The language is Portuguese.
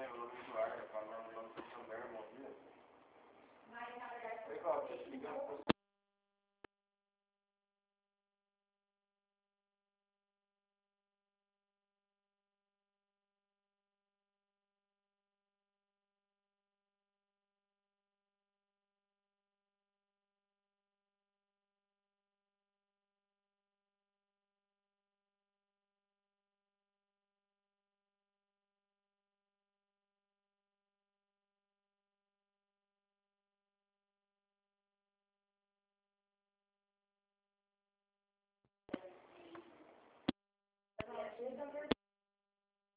o usuário, falando lá no Santander, bom dia. Mas, na verdade, Legal, deixa eu ligar para